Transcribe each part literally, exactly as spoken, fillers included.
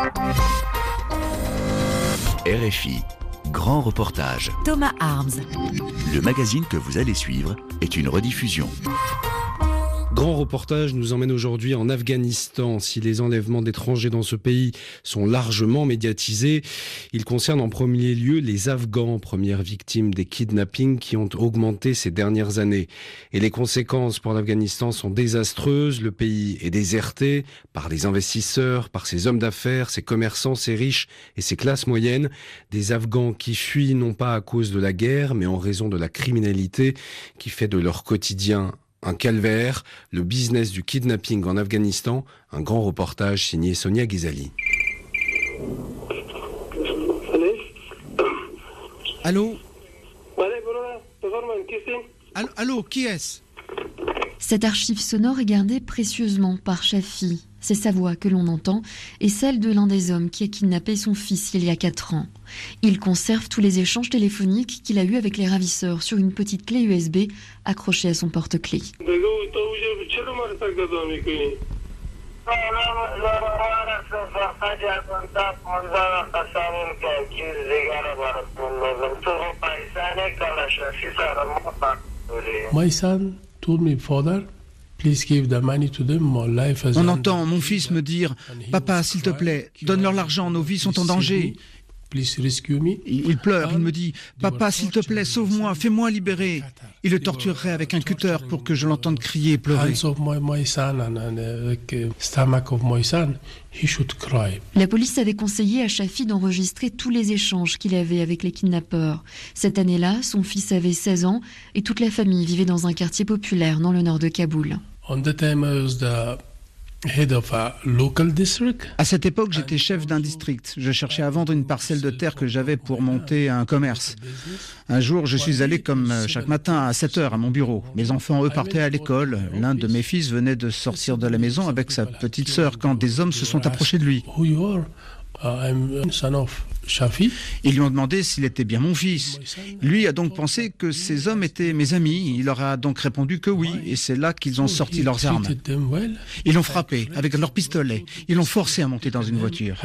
R F I, grand reportage. Thomas Arms. Le magazine que vous allez suivre est une rediffusion. Grand reportage nous emmène aujourd'hui en Afghanistan. Si les enlèvements d'étrangers dans ce pays sont largement médiatisés, ils concernent en premier lieu les Afghans, premières victimes des kidnappings qui ont augmenté ces dernières années. Et les conséquences pour l'Afghanistan sont désastreuses. Le pays est déserté par les investisseurs, par ses hommes d'affaires, ses commerçants, ses riches et ses classes moyennes. Des Afghans qui fuient non pas à cause de la guerre, mais en raison de la criminalité qui fait de leur quotidien un calvaire, le business du kidnapping en Afghanistan, un grand reportage signé Sonia Ghezali. Allô ? Allô, allô, qui est-ce ? Cette archive sonore est gardée précieusement par Shafi. C'est sa voix que l'on entend et celle de l'un des hommes qui a kidnappé son fils il y a quatre ans. Il conserve tous les échanges téléphoniques qu'il a eus avec les ravisseurs sur une petite clé U S B accrochée à son porte-clés. My son told me, father, please give the money to them. My life has On entend mon fils me dire « Papa, s'il te plaît, donne-leur l'argent, nos vies sont en danger ». Il pleure, il me dit « Papa, s'il te plaît, sauve-moi, fais-moi libérer ». Il le torturerait avec un cutter pour que je l'entende crier et pleurer. La police avait conseillé à Shafi d'enregistrer tous les échanges qu'il avait avec les kidnappeurs. Cette année-là, son fils avait seize ans et toute la famille vivait dans un quartier populaire dans le nord de Kaboul. À cette époque, j'étais chef d'un district. Je cherchais à vendre une parcelle de terre que j'avais pour monter un commerce. Un jour, je suis allé comme chaque matin à sept heures à mon bureau. Mes enfants, eux, partaient à l'école. L'un de mes fils venait de sortir de la maison avec sa petite sœur quand des hommes se sont approchés de lui. Ils lui ont demandé s'il était bien mon fils. Lui a donc pensé que ces hommes étaient mes amis. Il leur a donc répondu que oui, et c'est là qu'ils ont sorti leurs armes. Ils l'ont frappé avec leurs pistolets. Ils l'ont forcé à monter dans une voiture.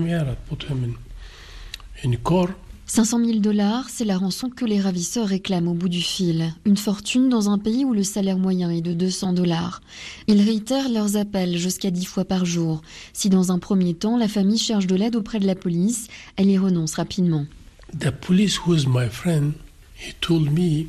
cinq cent mille dollars, c'est la rançon que les ravisseurs réclament au bout du fil. Une fortune dans un pays où le salaire moyen est de deux cents dollars. Ils réitèrent leurs appels jusqu'à dix fois par jour. Si dans un premier temps, la famille cherche de l'aide auprès de la police, elle y renonce rapidement. The police who is my friend, he told me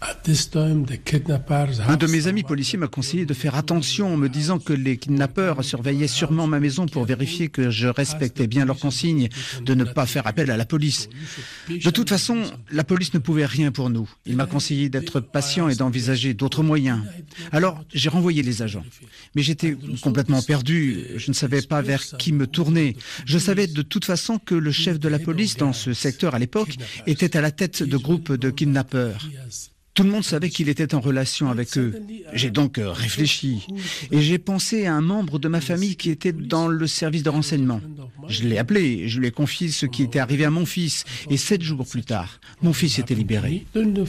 Un de mes amis policiers m'a conseillé de faire attention en me disant que les kidnappeurs surveillaient sûrement ma maison pour vérifier que je respectais bien leurs consignes de ne pas faire appel à la police. De toute façon, la police ne pouvait rien pour nous. Il m'a conseillé d'être patient et d'envisager d'autres moyens. Alors, j'ai renvoyé les agents. Mais j'étais complètement perdu. Je ne savais pas vers qui me tourner. Je savais de toute façon que le chef de la police dans ce secteur à l'époque était à la tête de groupes de kidnappeurs. Tout le monde savait qu'il était en relation avec eux. J'ai donc réfléchi et j'ai pensé à un membre de ma famille qui était dans le service de renseignement. Je l'ai appelé et je lui ai confié ce qui était arrivé à mon fils. Et sept jours plus tard, mon fils était libéré.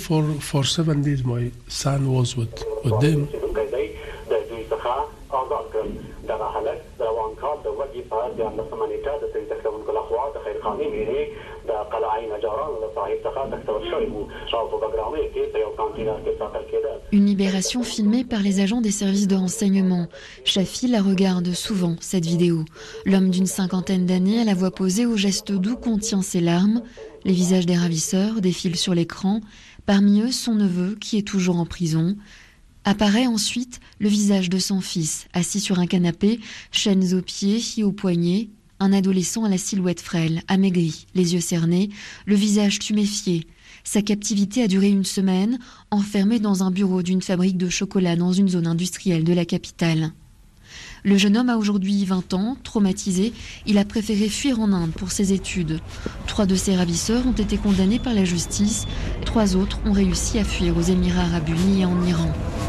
Une libération filmée par les agents des services de renseignement. Shafi la regarde souvent, cette vidéo. L'homme d'une cinquantaine d'années, à la voix posée, au geste doux, contient ses larmes. Les visages des ravisseurs défilent sur l'écran. Parmi eux, son neveu, qui est toujours en prison. Apparaît ensuite le visage de son fils, assis sur un canapé, chaînes aux pieds et aux poignets. Un adolescent à la silhouette frêle, amaigri, les yeux cernés, le visage tuméfié. Sa captivité a duré une semaine, enfermé dans un bureau d'une fabrique de chocolat dans une zone industrielle de la capitale. Le jeune homme a aujourd'hui vingt ans, traumatisé, il a préféré fuir en Inde pour ses études. Trois de ses ravisseurs ont été condamnés par la justice, trois autres ont réussi à fuir aux Émirats arabes unis et en Iran.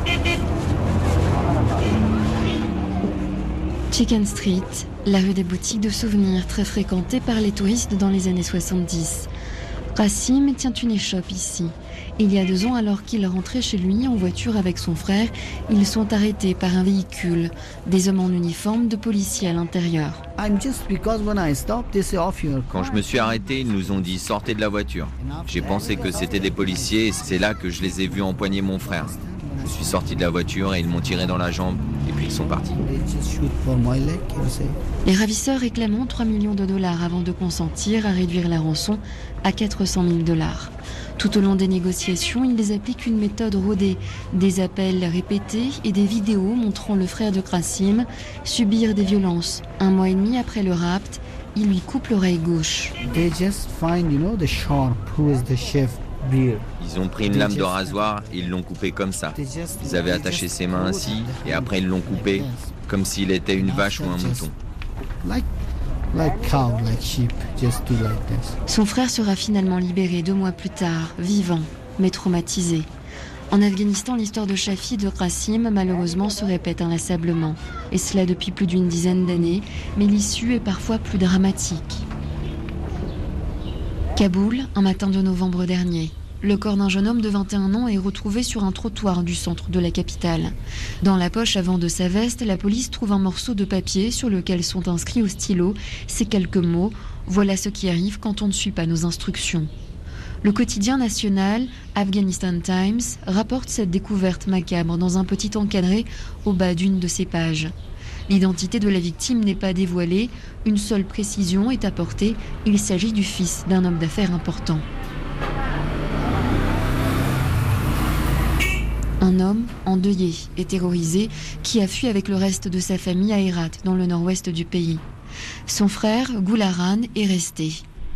Chicken Street, la rue des boutiques de souvenirs très fréquentée par les touristes dans les années soixante-dix. Qassim tient une échoppe ici. Il y a deux ans, alors qu'il rentrait chez lui en voiture avec son frère, ils sont arrêtés par un véhicule. Des hommes en uniforme de policiers à l'intérieur. Quand je me suis arrêté, ils nous ont dit « sortez de la voiture ». J'ai pensé que c'était des policiers et c'est là que je les ai vus empoigner mon frère. Je suis sorti de la voiture et ils m'ont tiré dans la jambe et puis ils sont partis. Les ravisseurs réclament trois millions de dollars avant de consentir à réduire la rançon à quatre cent mille dollars. Tout au long des négociations, ils appliquent une méthode rodée, des appels répétés et des vidéos montrant le frère de Qassim subir des violences. Un mois et demi après le rapt, il lui coupe l'oreille gauche. Ils ont pris une lame de rasoir et ils l'ont coupé comme ça. Ils avaient attaché ses mains ainsi et après ils l'ont coupé comme s'il était une vache ou un mouton. Son frère sera finalement libéré deux mois plus tard, vivant, mais traumatisé. En Afghanistan, l'histoire de Shafi et de Qassim, malheureusement, se répète inlassablement. Et cela depuis plus d'une dizaine d'années, mais l'issue est parfois plus dramatique. Kaboul, un matin de novembre dernier. Le corps d'un jeune homme de vingt et un ans est retrouvé sur un trottoir du centre de la capitale. Dans la poche avant de sa veste, la police trouve un morceau de papier sur lequel sont inscrits au stylo ces quelques mots « Voilà ce qui arrive quand on ne suit pas nos instructions ». Le quotidien national Afghanistan Times rapporte cette découverte macabre dans un petit encadré au bas d'une de ses pages. L'identité de la victime n'est pas dévoilée, une seule précision est apportée, il s'agit du fils d'un homme d'affaires important. Un homme endeuillé et terrorisé qui a fui avec le reste de sa famille à Herat, dans le nord-ouest du pays. Son frère, Gularan, est resté.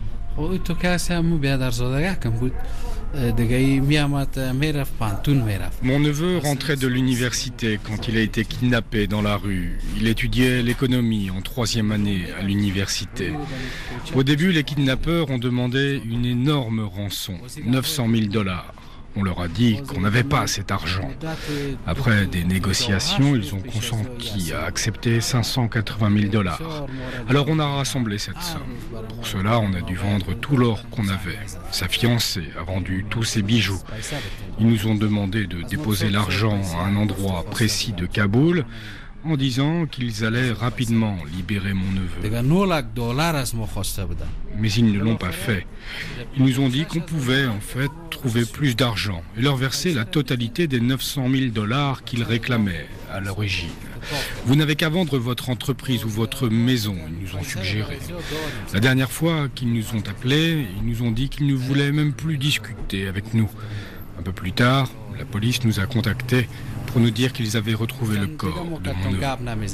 Mon neveu rentrait de l'université quand il a été kidnappé dans la rue. Il étudiait l'économie en troisième année à l'université. Au début, les kidnappeurs ont demandé une énorme rançon, neuf cent mille dollars. On leur a dit qu'on n'avait pas cet argent. Après des négociations, ils ont consenti à accepter cinq cent quatre-vingt mille dollars. Alors on a rassemblé cette somme. Pour cela, on a dû vendre tout l'or qu'on avait. Sa fiancée a vendu tous ses bijoux. Ils nous ont demandé de déposer l'argent à un endroit précis de Kaboul, en disant qu'ils allaient rapidement libérer mon neveu. Mais ils ne l'ont pas fait. Ils nous ont dit qu'on pouvait en fait trouver plus d'argent et leur verser la totalité des neuf cent mille dollars qu'ils réclamaient à l'origine. Vous n'avez qu'à vendre votre entreprise ou votre maison, ils nous ont suggéré. La dernière fois qu'ils nous ont appelés, ils nous ont dit qu'ils ne voulaient même plus discuter avec nous. Un peu plus tard, la police nous a contactés pour nous dire qu'ils avaient retrouvé le corps de mon neveu.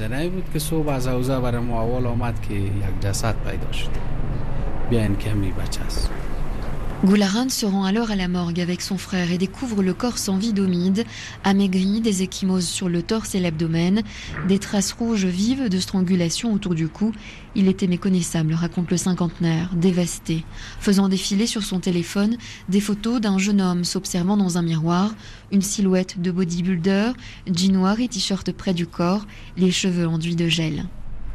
Gularan se rend alors à la morgue avec son frère et découvre le corps sans vie d'Omid, amaigri, des ecchymoses sur le torse et l'abdomen, des traces rouges vives de strangulation autour du cou. Il était méconnaissable, raconte le cinquantenaire, dévasté, faisant défiler sur son téléphone des photos d'un jeune homme s'observant dans un miroir, une silhouette de bodybuilder, jean noir et t-shirt près du corps, les cheveux enduits de gel.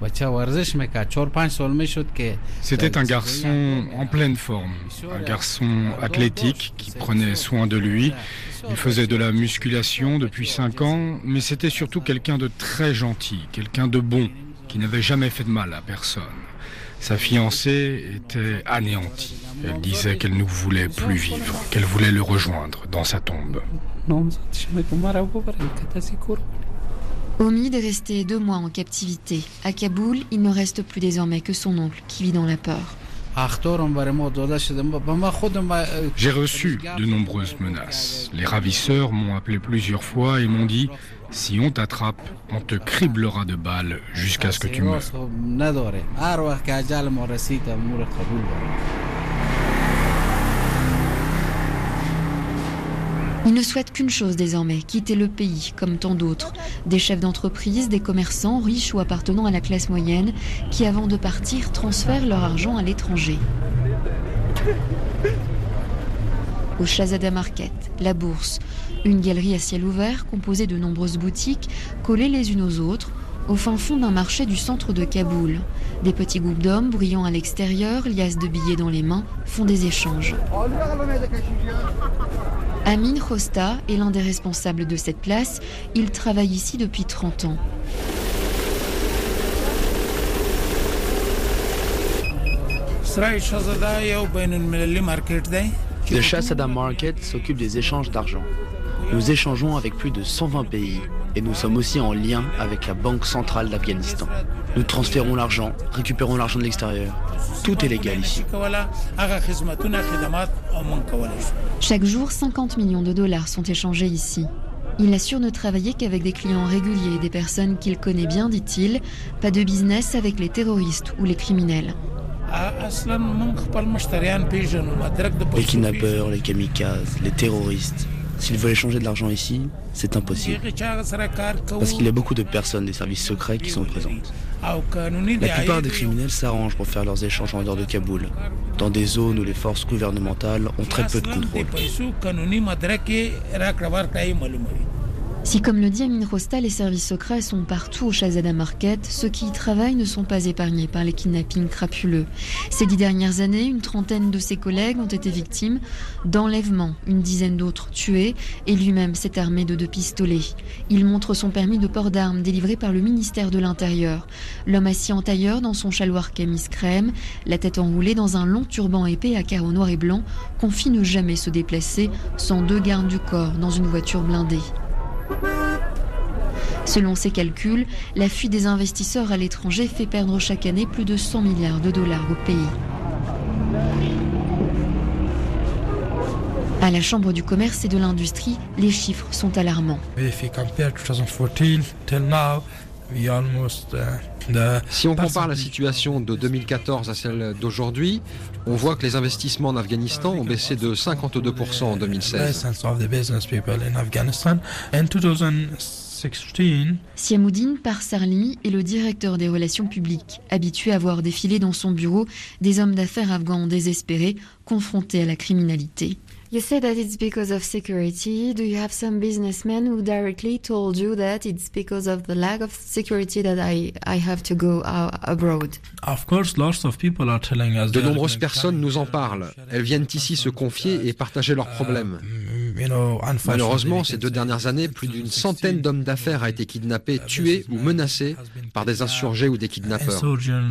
C'était un garçon en pleine forme, un garçon athlétique qui prenait soin de lui. Il faisait de la musculation depuis cinq ans, mais c'était surtout quelqu'un de très gentil, quelqu'un de bon, qui n'avait jamais fait de mal à personne. Sa fiancée était anéantie. Elle disait qu'elle ne voulait plus vivre, qu'elle voulait le rejoindre dans sa tombe. Omid est resté deux mois en captivité. À Kaboul, il ne reste plus désormais que son oncle qui vit dans la peur. J'ai reçu de nombreuses menaces. Les ravisseurs m'ont appelé plusieurs fois et m'ont dit « Si on t'attrape, on te criblera de balles jusqu'à ce que tu meures. » Ils ne souhaitent qu'une chose désormais, quitter le pays, comme tant d'autres. Des chefs d'entreprise, des commerçants, riches ou appartenant à la classe moyenne, qui avant de partir transfèrent leur argent à l'étranger. Au Shahzada Market, la bourse, une galerie à ciel ouvert composée de nombreuses boutiques collées les unes aux autres, au fin fond d'un marché du centre de Kaboul. Des petits groupes d'hommes bruyant à l'extérieur, liasses de billets dans les mains, font des échanges. Amin Khosta est l'un des responsables de cette place. Il travaille ici depuis trente ans. Le Shah Saddam Market s'occupe des échanges d'argent. Nous échangeons avec plus de cent vingt pays et nous sommes aussi en lien avec la Banque centrale d'Afghanistan. Nous transférons l'argent, récupérons l'argent de l'extérieur. Tout est légal ici. Chaque jour, cinquante millions de dollars sont échangés ici. Il assure ne travailler qu'avec des clients réguliers, des personnes qu'il connaît bien, dit-il. Pas de business avec les terroristes ou les criminels. Les kidnappeurs, les kamikazes, les terroristes. S'ils veulent échanger de l'argent ici, c'est impossible. Parce qu'il y a beaucoup de personnes des services secrets qui sont présentes. La plupart des criminels s'arrangent pour faire leurs échanges en dehors de Kaboul, dans des zones où les forces gouvernementales ont très peu de contrôle. Si, comme le dit Amin Khosta, les services secrets sont partout au Shah Saddam Market, ceux qui y travaillent ne sont pas épargnés par les kidnappings crapuleux. Ces dix dernières années, une trentaine de ses collègues ont été victimes d'enlèvements, une dizaine d'autres tués, et lui-même s'est armé de deux pistolets. Il montre son permis de port d'armes délivré par le ministère de l'Intérieur. L'homme assis en tailleur dans son chaloir camis crème, la tête enroulée dans un long turban épais à carreaux noirs et blancs, confie ne jamais se déplacer sans deux gardes du corps dans une voiture blindée. Selon ses calculs, la fuite des investisseurs à l'étranger fait perdre chaque année plus de cent milliards de dollars au pays. À la Chambre du commerce et de l'industrie, les chiffres sont alarmants. Si on compare la situation de deux mille quatorze à celle d'aujourd'hui, on voit que les investissements en Afghanistan ont baissé de cinquante-deux pour cent en deux mille seize. Siamoudine Parsarli est le directeur des relations publiques, habitué à voir défiler dans son bureau des hommes d'affaires afghans désespérés, confrontés à la criminalité. You say that it's because of security. Do you have some businessmen who directly told you that it's because of the lack of security that I, I have to go abroad? Of course, lots of people are telling us. De nombreuses personnes nous en parlent. Elles viennent ici se confier et partager leurs problèmes. Malheureusement, ces deux dernières années, plus d'une centaine d'hommes d'affaires a été kidnappés, tués ou menacés par des insurgés ou des kidnappeurs.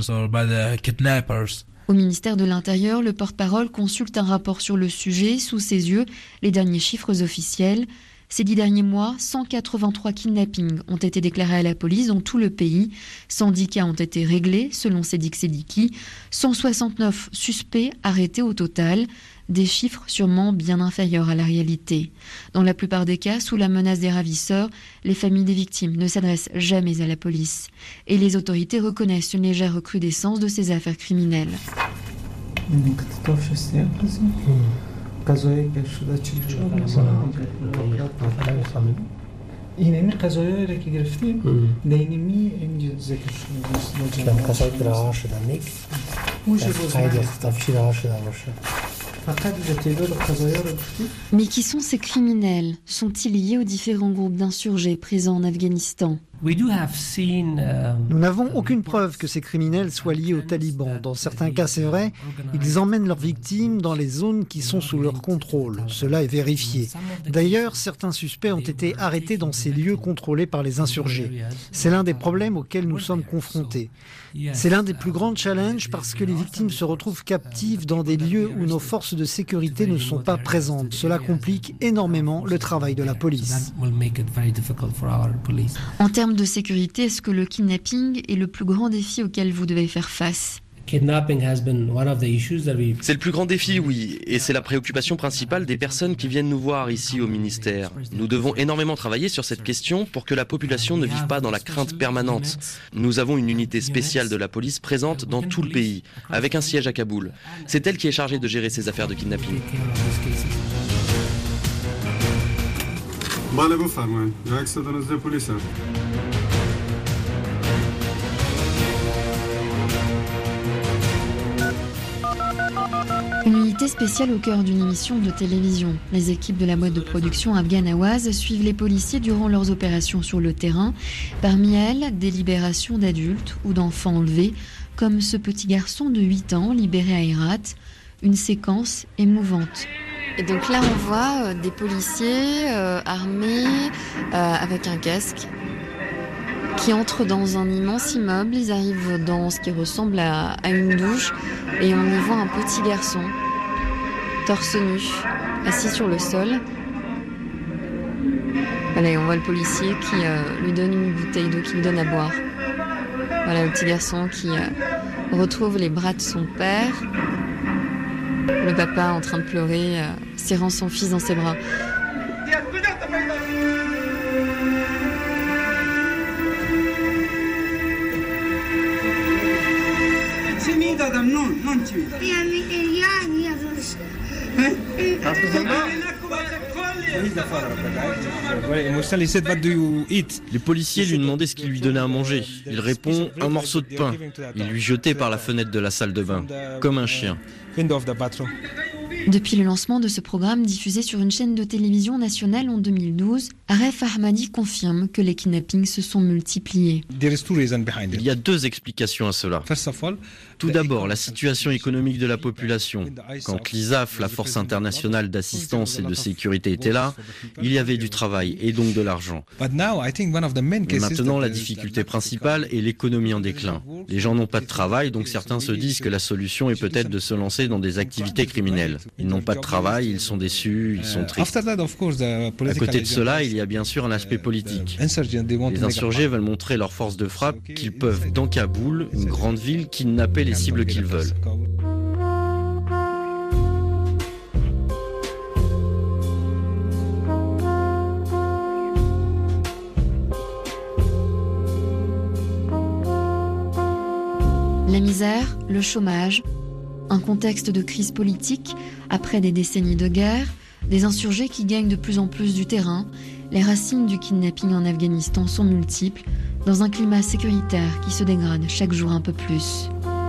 Au ministère de l'Intérieur, le porte-parole consulte un rapport sur le sujet. Sous ses yeux, les derniers chiffres officiels. Ces dix derniers mois, cent quatre-vingt-trois kidnappings ont été déclarés à la police dans tout le pays. cent dix cas ont été réglés, selon Sédik Sédiki. cent soixante-neuf suspects arrêtés au total. Des chiffres sûrement bien inférieurs à la réalité. Dans la plupart des cas, sous la menace des ravisseurs, les familles des victimes ne s'adressent jamais à la police. Et les autorités reconnaissent une légère recrudescence de ces affaires criminelles. Mais qui sont ces criminels? Sont-ils liés aux différents groupes d'insurgés présents en Afghanistan? Nous n'avons aucune preuve que ces criminels soient liés aux talibans. Dans certains cas, c'est vrai, ils emmènent leurs victimes dans les zones qui sont sous leur contrôle. Cela est vérifié. D'ailleurs, certains suspects ont été arrêtés dans ces lieux contrôlés par les insurgés. C'est l'un des problèmes auxquels nous sommes confrontés. C'est l'un des plus grands challenges parce que les victimes se retrouvent captives dans des lieux où nos forces de sécurité ne sont pas présentes. Cela complique énormément le travail de la police. En termes de sécurité, est-ce que le kidnapping est le plus grand défi auquel vous devez faire face? C'est le plus grand défi, oui, et c'est la préoccupation principale des personnes qui viennent nous voir ici au ministère. Nous devons énormément travailler sur cette question pour que la population ne vive pas dans la crainte permanente. Nous avons une unité spéciale de la police présente dans tout le pays, avec un siège à Kaboul. C'est elle qui est chargée de gérer ces affaires de kidnapping. Une unité Unité spéciale au cœur d'une émission de télévision. Les équipes de la boîte de production Afghan Awaz suivent les policiers durant leurs opérations sur le terrain. Parmi elles, des libérations d'adultes ou d'enfants enlevés, comme ce petit garçon de huit ans libéré à Herat. Une séquence émouvante. Et donc là, on voit euh, des policiers euh, armés euh, avec un casque qui entrent dans un immense immeuble. Ils arrivent dans ce qui ressemble à, à une douche et on y voit un petit garçon, torse nu, assis sur le sol. Voilà, et on voit le policier qui euh, lui donne une bouteille d'eau, qui lui donne à boire. Voilà le petit garçon qui euh, retrouve les bras de son père. Le papa en train de pleurer, euh, serrant son fils dans ses bras. Les policiers lui demandaient ce qu'il lui donnait à manger. Il répond un morceau de pain. Il lui jetait par la fenêtre de la salle de bain, comme un chien. Depuis le lancement de ce programme diffusé sur une chaîne de télévision nationale en deux mille douze, Aref Ahmadi confirme que les kidnappings se sont multipliés. Il y a deux explications à cela. Tout d'abord, la situation économique de la population. Quand l'I S A F, la Force internationale d'assistance et de sécurité, était là, il y avait du travail et donc de l'argent. Mais maintenant, la difficulté principale est l'économie en déclin. Les gens n'ont pas de travail, donc certains se disent que la solution est peut-être de se lancer dans des activités criminelles. Ils n'ont pas de travail, ils sont déçus, ils sont tristes. À côté de cela, il y a bien sûr un aspect politique. Les insurgés veulent montrer leur force de frappe qu'ils peuvent, dans Kaboul, une grande ville, kidnapper les cibles qu'ils veulent. La misère, le chômage, un contexte de crise politique après des décennies de guerre, des insurgés qui gagnent de plus en plus du terrain, les racines du kidnapping en Afghanistan sont multiples, dans un climat sécuritaire qui se dégrade chaque jour un peu plus.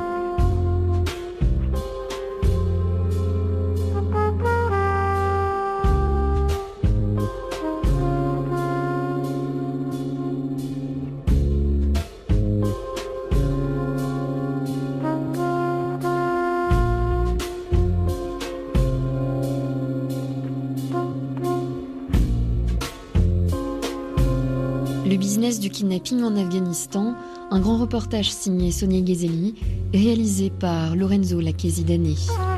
Le business du kidnapping en Afghanistan, un grand reportage signé Sonia Ghezeli, réalisé par Lorenzo Lacchesi-Dani.